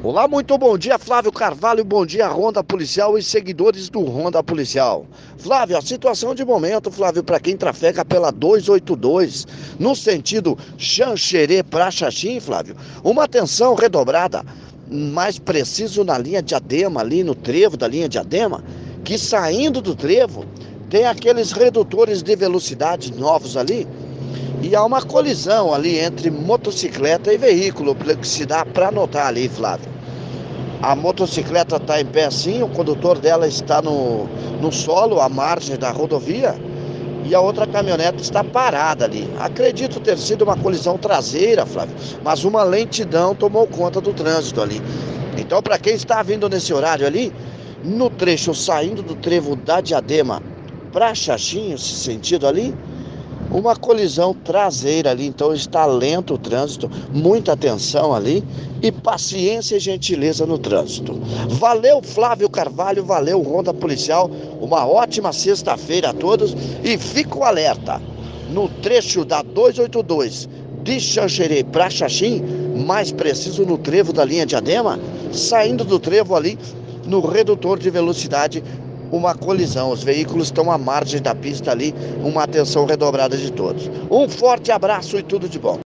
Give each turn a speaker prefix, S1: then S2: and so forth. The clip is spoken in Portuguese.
S1: Olá, muito bom dia, Flávio Carvalho, bom dia, Ronda Policial e seguidores do Ronda Policial. Flávio, a situação de momento, Flávio, para quem trafega pela 282, no sentido Xanxerê para Xaxim, Flávio, uma atenção redobrada, mais preciso na linha Diadema, ali no trevo da linha Diadema, que saindo do trevo, tem aqueles redutores de velocidade novos ali, e há uma colisão ali entre motocicleta e veículo, que se dá para notar ali, Flávio. A motocicleta está em pé assim, o condutor dela está no solo, à margem da rodovia, e a outra caminhonete está parada ali. Acredito ter sido uma colisão traseira, Flávio, mas uma lentidão tomou conta do trânsito ali. Então, para quem está vindo nesse horário ali, no trecho saindo do trevo da Diadema para Xaxim, esse sentido ali, uma colisão traseira ali, então está lento o trânsito, muita atenção ali e paciência e gentileza no trânsito. Valeu, Flávio Carvalho, valeu, Ronda Policial, uma ótima sexta-feira a todos e fico alerta, no trecho da 282 de Xanxerê para Xaxim, mais preciso no trevo da linha Diadema, saindo do trevo ali no redutor de velocidade, uma colisão. Os veículos estão à margem da pista ali, uma atenção redobrada de todos. Um forte abraço e tudo de bom.